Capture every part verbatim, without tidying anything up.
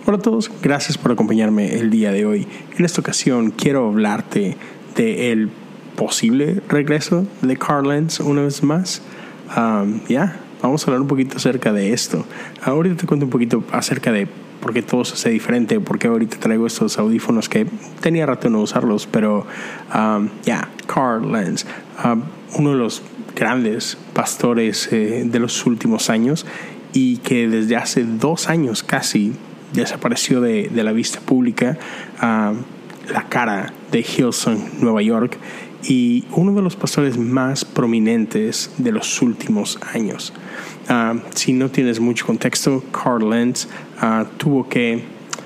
Hola a todos, gracias por acompañarme el día de hoy. En esta ocasión quiero hablarte del posible regreso de Carl Lentz una vez más. Um, ya, yeah, vamos a hablar un poquito acerca de esto. Ahorita te cuento un poquito acerca de por qué todo se hace diferente, por qué ahorita traigo estos audífonos que tenía rato no usarlos, pero um, ya, yeah, Carl Lentz, um, uno de los grandes pastores eh, de los últimos años y que desde hace dos años casi desapareció de, de la vista pública, uh, la cara de Hillsong, Nueva York, y uno de los pastores más prominentes de los últimos años. Uh, si no tienes mucho contexto, Carl Lentz uh, tuvo que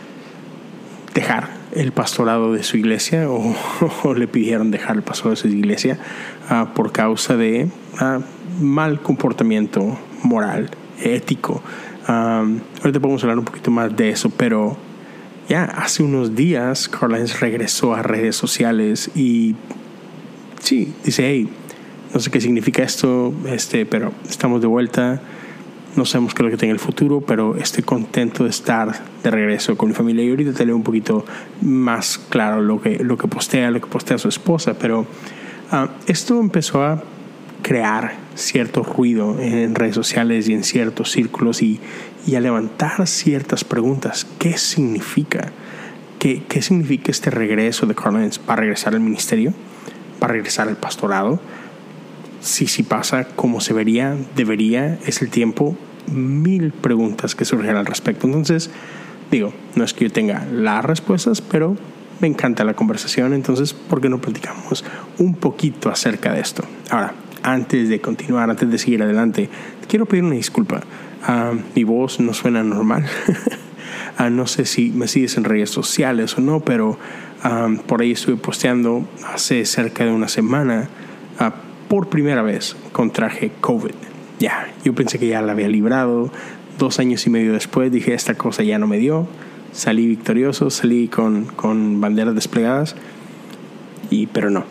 dejar el pastorado de su iglesia o, o le pidieron dejar el pastorado de su iglesia uh, por causa de uh, mal comportamiento moral, ético. Um, ahorita podemos hablar un poquito más de eso, pero ya hace unos días Carl Lentz regresó a redes sociales y sí, dice, hey, no sé qué significa esto, este, pero estamos de vuelta, no sabemos qué es lo que tenga el futuro, pero estoy contento de estar de regreso con mi familia. Y ahorita te leo un poquito más claro lo que, lo que postea, lo que postea su esposa, pero uh, esto empezó a crear cierto ruido en redes sociales y en ciertos círculos y, y a levantar ciertas preguntas. ¿Qué significa? ¿Qué, qué significa este regreso de Carl Lentz? ¿Va a regresar al ministerio? ¿Va a regresar al pastorado? Si sí pasa, ¿cómo se vería? ¿Debería? ¿Es el tiempo? Mil preguntas que surgen al respecto. Entonces, digo, no es que yo tenga las respuestas, pero me encanta la conversación. Entonces, ¿por qué no platicamos un poquito acerca de esto? Ahora, antes de continuar, antes de seguir adelante, quiero pedir una disculpa. Uh, mi voz no suena normal. uh, no sé si me sigues en redes sociales o no, pero um, por ahí estuve posteando hace cerca de una semana. Uh, por primera vez contraje COVID. Ya, yo pensé que ya la había librado. Dos años y medio después dije, esta cosa ya no me dio. Salí victorioso, salí con, con banderas desplegadas. Y, pero no.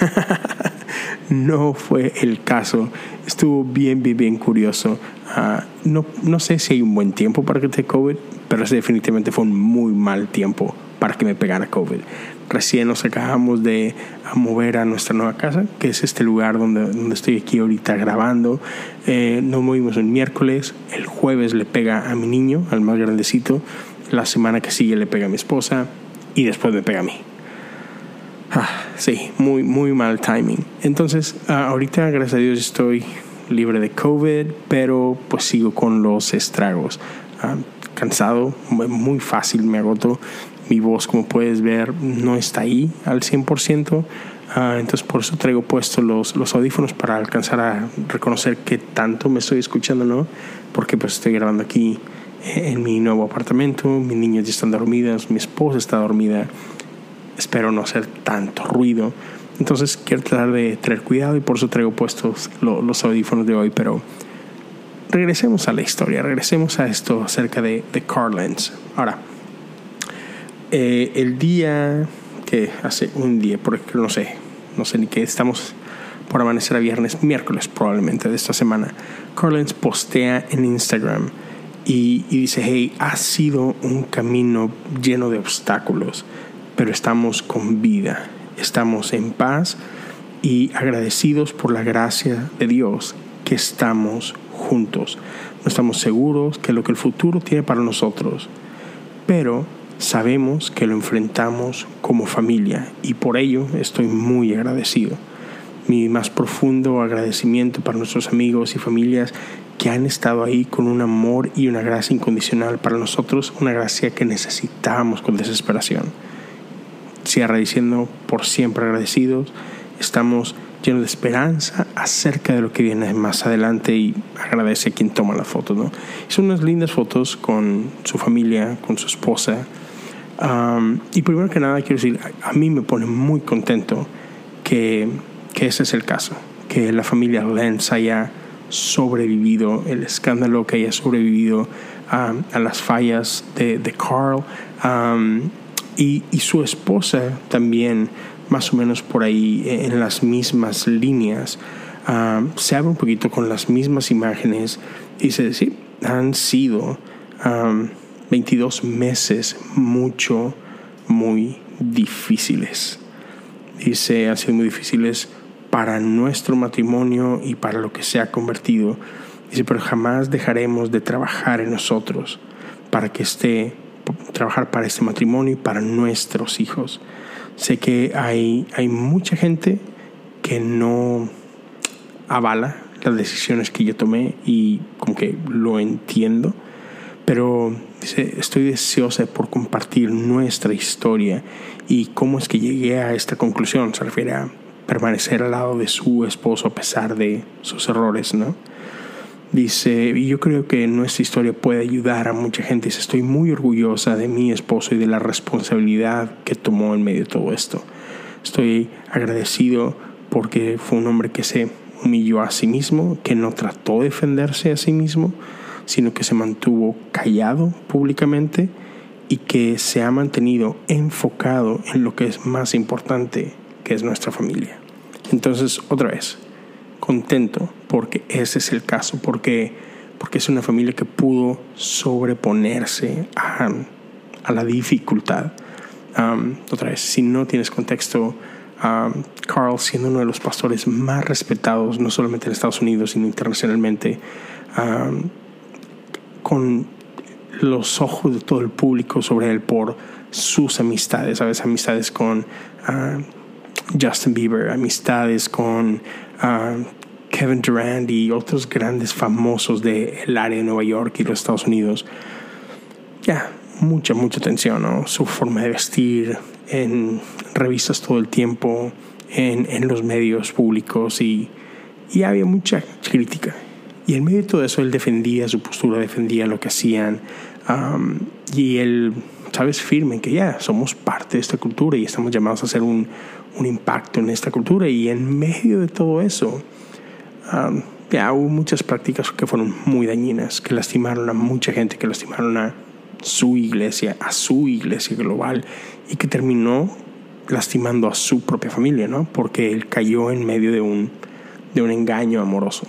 No fue el caso. Estuvo bien, bien, bien curioso. Uh, no, no sé si hay un buen tiempo para que te dé COVID, pero ese definitivamente fue un muy mal tiempo para que me pegara COVID. Recién nos acabamos de a mover a nuestra nueva casa, que es este lugar donde, donde estoy aquí ahorita grabando. Eh, nos movimos el miércoles. El jueves le pega a mi niño, al más grandecito. La semana que sigue le pega a mi esposa y después me pega a mí. Ah, sí, muy, muy mal timing. Entonces, uh, ahorita, gracias a Dios, estoy libre de COVID, pero pues sigo con los estragos. Uh, cansado, muy fácil me agoto. Mi voz, como puedes ver, no está ahí al cien por ciento. Uh, entonces, por eso traigo puestos los, los audífonos para alcanzar a reconocer qué tanto me estoy escuchando, ¿no? Porque pues estoy grabando aquí en mi nuevo apartamento. Mis niñas ya están dormidas, mi esposa está dormida. Espero no hacer tanto ruido. Entonces quiero tratar de tener cuidado y por eso traigo puestos lo, los audífonos de hoy. Pero regresemos a la historia, regresemos a esto acerca de, de Carl Lentz. Ahora, eh, el día que hace un día, porque no sé, no sé ni qué, estamos por amanecer a viernes, miércoles probablemente de esta semana, Carl Lentz postea en Instagram y, y dice, hey, ha sido un camino lleno de obstáculos, pero estamos con vida, estamos en paz y agradecidos por la gracia de Dios que estamos juntos. No estamos seguros que lo que el futuro tiene para nosotros, pero sabemos que lo enfrentamos como familia y por ello estoy muy agradecido. Mi más profundo agradecimiento para nuestros amigos y familias que han estado ahí con un amor y una gracia incondicional para nosotros, una gracia que necesitábamos con desesperación. Cierra diciendo, por siempre agradecidos, estamos llenos de esperanza acerca de lo que viene más adelante y agradece a quien toma las fotos, ¿no? Son unas lindas fotos con su familia, con su esposa. Um, y primero que nada quiero decir, a, a mí me pone muy contento que, que ese es el caso, que la familia Lentz haya sobrevivido el escándalo, que haya sobrevivido um, a las fallas de, de Carl. Um, Y, y su esposa también, más o menos por ahí en las mismas líneas, um, se abre un poquito con las mismas imágenes y dice, sí, han sido um, veintidós meses mucho, muy difíciles. Dice, han sido muy difíciles para nuestro matrimonio y para lo que se ha convertido. Dice, pero jamás dejaremos de trabajar en nosotros para que esté, trabajar para este matrimonio y para nuestros hijos. Sé que hay, hay mucha gente que no avala las decisiones que yo tomé y como que lo entiendo, pero dice, estoy deseosa por compartir nuestra historia y cómo es que llegué a esta conclusión. Se refiere a permanecer al lado de su esposo a pesar de sus errores, ¿no? Dice, y yo creo que nuestra historia puede ayudar a mucha gente. Dice, estoy muy orgullosa de mi esposo y de la responsabilidad que tomó en medio de todo esto. Estoy agradecido porque fue un hombre que se humilló a sí mismo, que no trató de defenderse a sí mismo, sino que se mantuvo callado públicamente y que se ha mantenido enfocado en lo que es más importante, que es nuestra familia. Entonces, otra vez, contento porque ese es el caso, porque, porque es una familia que pudo sobreponerse a, a la dificultad. Um, otra vez, si no tienes contexto, um, Carl, siendo uno de los pastores más respetados, no solamente en Estados Unidos, sino internacionalmente, um, con los ojos de todo el público sobre él por sus amistades, ¿sabes? Amistades con uh, Justin Bieber, amistades con uh, Kevin Durant y otros grandes famosos del área de Nueva York y los Estados Unidos. Ya, yeah, mucha, mucha atención, ¿no? Su forma de vestir en revistas todo el tiempo, en, en los medios públicos, y, y había mucha crítica. Y en medio de todo eso él defendía su postura, defendía lo que hacían, um, y él, sabes, firme en que ya somos parte de esta cultura y estamos llamados a hacer un, un impacto en esta cultura. Y en medio de todo eso, um, ya hubo muchas prácticas que fueron muy dañinas, que lastimaron a mucha gente, que lastimaron a su iglesia, a su iglesia global, y que terminó lastimando a su propia familia, ¿no? Porque él cayó en medio de un, de un engaño amoroso.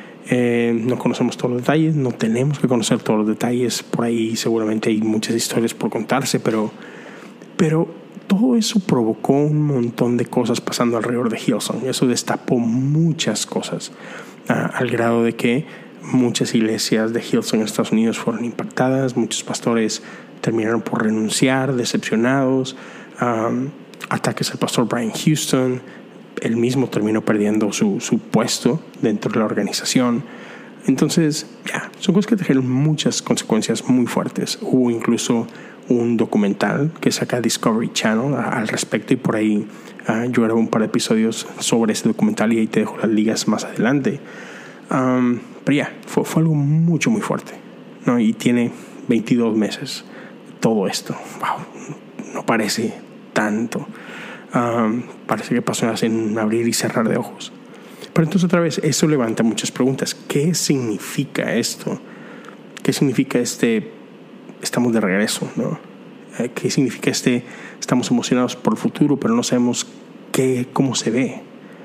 Eh, no conocemos todos los detalles, no tenemos que conocer todos los detalles. Por ahí seguramente hay muchas historias por contarse, pero, pero todo eso provocó un montón de cosas pasando alrededor de Hillsong. Eso destapó muchas cosas, uh, al grado de que muchas iglesias de Hillsong en Estados Unidos fueron impactadas. Muchos pastores terminaron por renunciar, decepcionados. Um, ataques al pastor Brian Houston. Él mismo terminó perdiendo su, su puesto dentro de la organización. Entonces, ya, son cosas que trajeron muchas consecuencias muy fuertes. Hubo incluso un documental que saca Discovery Channel a, al respecto, y por ahí uh, yo grabé un par de episodios sobre ese documental y ahí te dejo las ligas más adelante. Um, pero ya, fue, fue algo mucho, muy fuerte, ¿no? Y tiene veintidós meses todo esto. Wow, no parece tanto. Um, parece que pasó en un abrir y cerrar de ojos. Pero entonces otra vez eso levanta muchas preguntas. ¿Qué significa esto? ¿Qué significa este estamos de regreso, ¿no? ¿Qué significa este estamos emocionados por el futuro pero no sabemos qué, cómo se ve?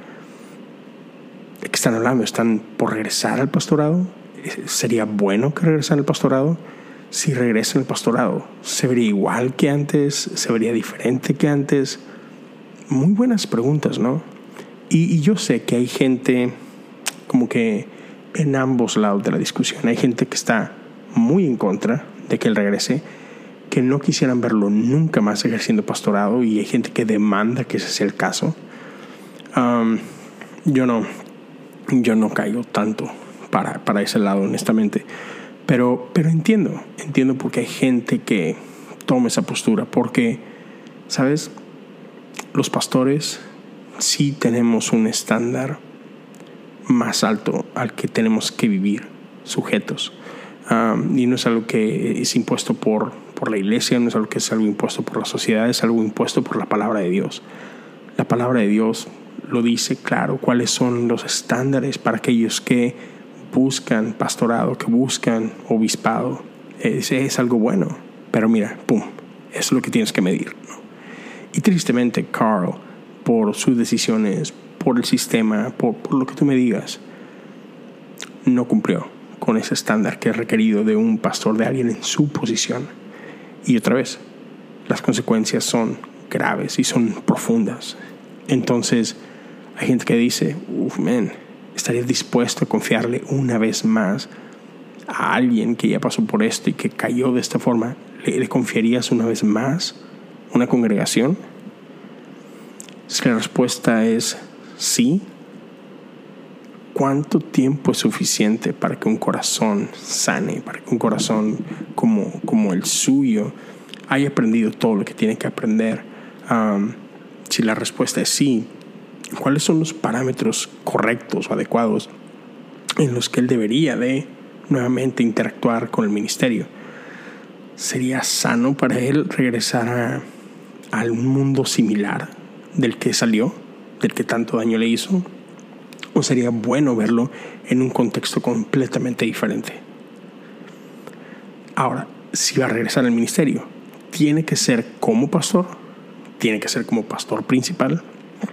¿De qué están hablando? ¿Están por regresar al pastorado? ¿Sería bueno que regresaran al pastorado? Si regresan al pastorado, ¿se vería igual que antes? ¿Se vería diferente que antes? Muy buenas preguntas, ¿no? Y, y yo sé que hay gente como que en ambos lados de la discusión. Hay gente que está muy en contra de que él regrese, que no quisieran verlo nunca más ejerciendo pastorado, y hay gente que demanda que ese sea el caso. Um, yo no, yo no caigo tanto para, para ese lado, honestamente. Pero, pero entiendo, entiendo por qué hay gente que toma esa postura, porque, ¿sabes? Los pastores sí tenemos un estándar más alto al que tenemos que vivir sujetos. Um, y no es algo que es impuesto por, por la iglesia, no es algo que es algo impuesto por la sociedad, es algo impuesto por la palabra de Dios. La palabra de Dios lo dice claro, cuáles son los estándares para aquellos que buscan pastorado, que buscan obispado. Es, es algo bueno, pero mira, pum, eso es lo que tienes que medir, ¿no? Y tristemente, Carl, por sus decisiones, por el sistema, por, por lo que tú me digas, no cumplió con ese estándar que es requerido de un pastor, de alguien en su posición. Y otra vez, las consecuencias son graves y son profundas. Entonces, hay gente que dice, uff, man, ¿estarías dispuesto a confiarle una vez más a alguien que ya pasó por esto y que cayó de esta forma? ¿Le, le confiarías una vez más una congregación? Si la respuesta es sí, ¿cuánto tiempo es suficiente para que un corazón sane, para que un corazón como, como el suyo haya aprendido todo lo que tiene que aprender? Um, si la respuesta es sí, ¿cuáles son los parámetros correctos o adecuados en los que él debería de nuevamente interactuar con el ministerio? ¿Sería sano para él regresar a, a un mundo similar del que salió, del que tanto daño le hizo? ¿O sería bueno verlo en un contexto completamente diferente? Ahora, si va a regresar al ministerio, ¿tiene que ser como pastor? ¿Tiene que ser como pastor principal?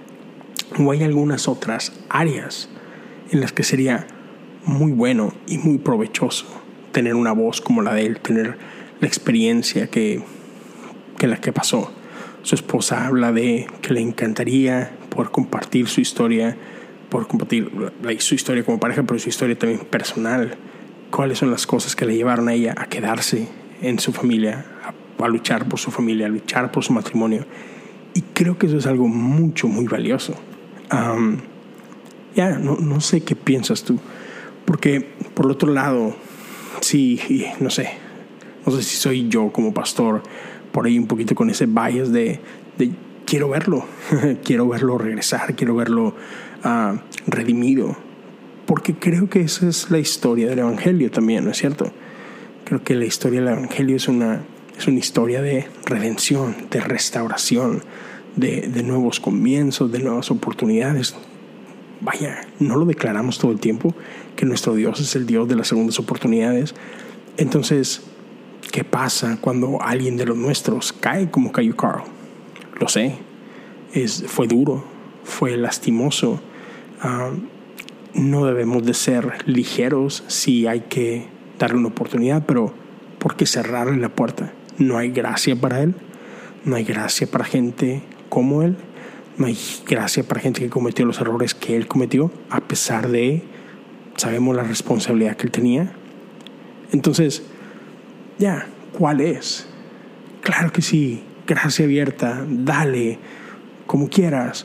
¿O hay algunas otras áreas en las que sería muy bueno y muy provechoso tener una voz como la de él, tener la experiencia que, que la que pasó? Su esposa habla de que le encantaría poder compartir su historia, poder compartir su historia como pareja, pero su historia también personal. ¿Cuáles son las cosas que le llevaron a ella a quedarse en su familia, a, a luchar por su familia, a luchar por su matrimonio? Y creo que eso es algo mucho, muy valioso. Um, ya, yeah, no, no sé qué piensas tú. Porque, por el otro lado, sí, no sé, no sé si soy yo como pastor por ahí un poquito con ese bias de, de quiero verlo, quiero verlo regresar, quiero verlo uh, redimido, porque creo que esa es la historia del Evangelio también, ¿no es cierto? Creo que la historia del Evangelio es una, es una historia de redención, de restauración, de, de nuevos comienzos, de nuevas oportunidades. Vaya, ¿no lo declaramos todo el tiempo? Que nuestro Dios es el Dios de las segundas oportunidades. Entonces, ¿qué pasa cuando alguien de los nuestros cae como cayó Carl? Lo sé, es, fue duro, fue lastimoso. Uh, no debemos de ser ligeros si hay que darle una oportunidad, pero ¿por qué cerrarle la puerta? No hay gracia para él, no hay gracia para gente como él, no hay gracia para gente que cometió los errores que él cometió, a pesar de, sabemos la responsabilidad que él tenía. Entonces, ya, ¿cuál es? Claro que sí, gracia abierta, dale, como quieras.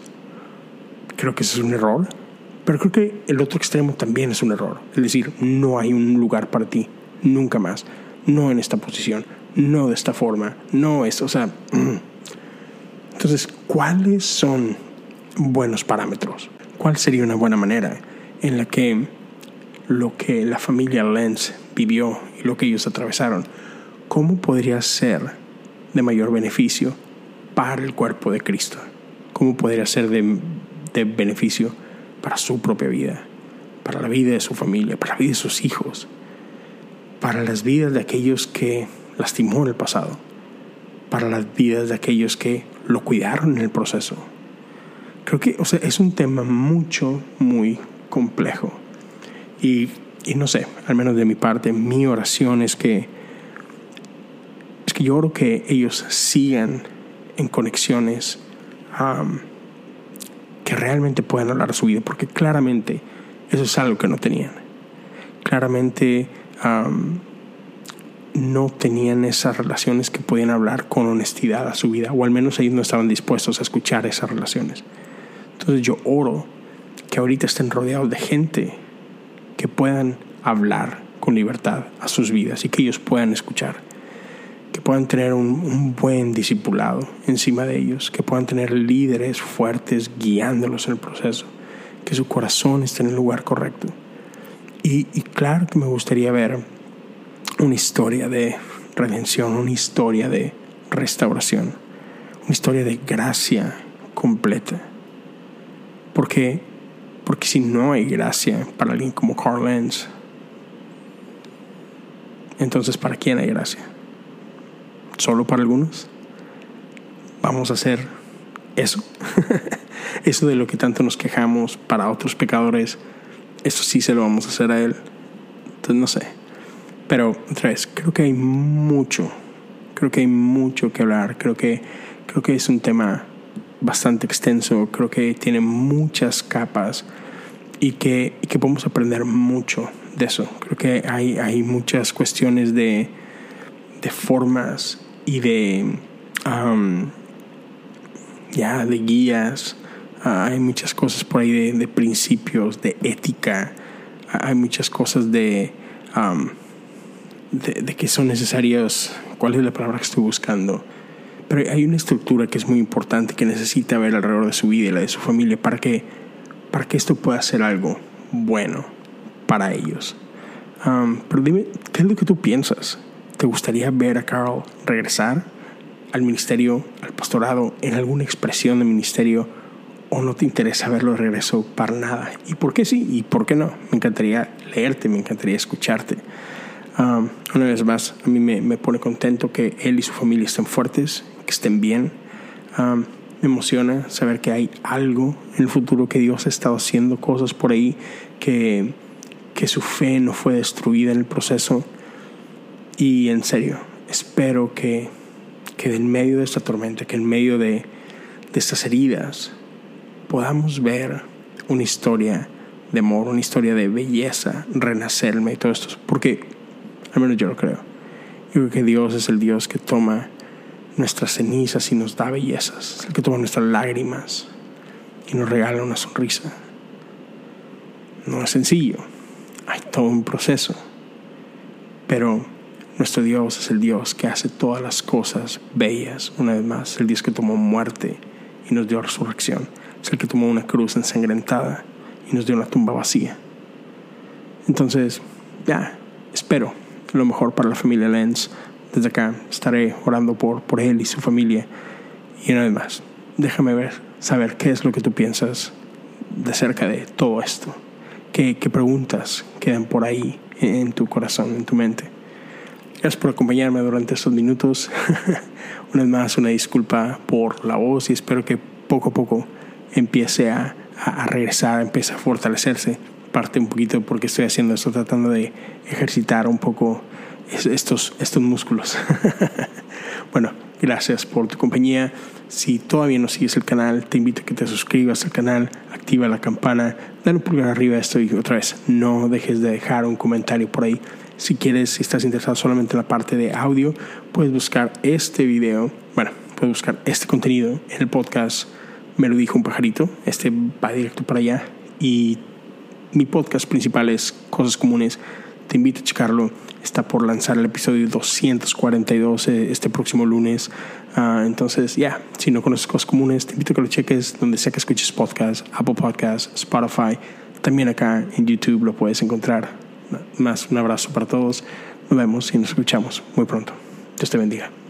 Creo que ese es un error, pero creo que el otro extremo también es un error. Es decir, no hay un lugar para ti, nunca más, no en esta posición, no de esta forma, no esto, o sea... Entonces, ¿cuáles son buenos parámetros? ¿Cuál sería una buena manera en la que lo que la familia Lenz vivió y lo que ellos atravesaron, cómo podría ser de mayor beneficio para el cuerpo de Cristo? ¿Cómo podría ser de, de beneficio para su propia vida, para la vida de su familia, para la vida de sus hijos, para las vidas de aquellos que lastimó en el pasado, para las vidas de aquellos que lo cuidaron en el proceso? Creo que, o sea, es un tema mucho, muy complejo. Y, y no sé, al menos de mi parte, mi oración es que, es que yo oro que ellos sigan en conexiones um, que realmente puedan hablar de su vida, porque claramente eso es algo que no tenían. Claramente um, no tenían esas relaciones que podían hablar con honestidad a su vida, o al menos ellos no estaban dispuestos a escuchar esas relaciones. Entonces yo oro que ahorita estén rodeados de gente que puedan hablar con libertad a sus vidas y que ellos puedan escuchar, que puedan tener un, un buen discipulado encima de ellos, que puedan tener líderes fuertes guiándolos en el proceso, que su corazón esté en el lugar correcto. Y, y claro que me gustaría ver una historia de redención, una historia de restauración, una historia de gracia completa. Porque, porque si no hay gracia para alguien como Carl Lenz, entonces ¿para quién hay gracia? ¿Solo para algunos? Vamos a hacer eso. Eso de lo que tanto nos quejamos para otros pecadores, eso sí se lo vamos a hacer a él. Entonces no sé. Pero otra vez, creo que hay mucho, creo Creo que hay mucho que hablar. Creo que, creo que es un tema bastante extenso. Creo que tiene muchas capas y que, y que podemos aprender mucho de eso. Creo que hay, hay muchas cuestiones de, de formas y de, um, ya, de guías. Uh, hay muchas cosas por ahí de, de principios, de ética. Uh, hay muchas cosas de, um, de, de que son necesarias. ¿Cuál es la palabra que estoy buscando? Pero hay una estructura que es muy importante, que necesita ver alrededor de su vida y la de su familia para que, para que esto pueda ser algo bueno para ellos. Um, pero dime, ¿qué es lo que tú piensas? ¿Te gustaría ver a Carl regresar al ministerio, al pastorado, en alguna expresión de ministerio, o no te interesa verlo de regreso para nada? ¿Y por qué sí? ¿Y por qué no? Me encantaría leerte, me encantaría escucharte. Um, una vez más, a mí me, me pone contento que él y su familia estén fuertes, que estén bien. Um, me emociona saber que hay algo en el futuro, que Dios ha estado haciendo cosas por ahí, que, que su fe no fue destruida en el proceso. Y en serio, espero que, que en medio de esta tormenta, que en medio de, de estas heridas, podamos ver una historia de amor, una historia de belleza, renacer en medio de todo esto. Porque al menos yo lo creo. Yo creo que Dios es el Dios que toma nuestras cenizas y nos da bellezas. Es el que toma nuestras lágrimas y nos regala una sonrisa. No es sencillo. Hay todo un proceso. Pero nuestro Dios es el Dios que hace todas las cosas bellas. Una vez más, el Dios que tomó muerte y nos dio resurrección. Es el que tomó una cruz ensangrentada y nos dio una tumba vacía. Entonces, ya, espero lo mejor para la familia Lenz. Desde acá estaré orando por, por él y su familia. Y una vez más, déjame ver, saber qué es lo que tú piensas de cerca de todo esto. ¿Qué, qué preguntas quedan por ahí en tu corazón, en tu mente? Gracias por acompañarme durante estos minutos. Una vez más, una disculpa por la voz, y espero que poco a poco empiece a, a, a regresar, empiece a fortalecerse. Parte un poquito porque estoy haciendo esto, tratando de ejercitar un poco estos, estos músculos. Bueno, gracias por tu compañía. Si todavía no sigues el canal, te invito a que te suscribas al canal, activa la campana, dale un pulgar arriba a esto, y otra vez, no dejes de dejar un comentario por ahí. Si quieres, si estás interesado solamente en la parte de audio, puedes buscar este video, bueno, puedes buscar este contenido en el podcast Me lo dijo un pajarito. Este va directo para allá. Y mi podcast principal es Cosas Comunes. Te invito a checarlo. Está por lanzar el episodio doscientos cuarenta y dos este próximo lunes. Uh, entonces, ya, yeah, si no conoces Cosas Comunes, te invito a que lo cheques donde sea que escuches podcast, Apple Podcasts, Spotify. También acá en YouTube lo puedes encontrar. Más un abrazo para todos. Nos vemos y nos escuchamos muy pronto. Dios te bendiga.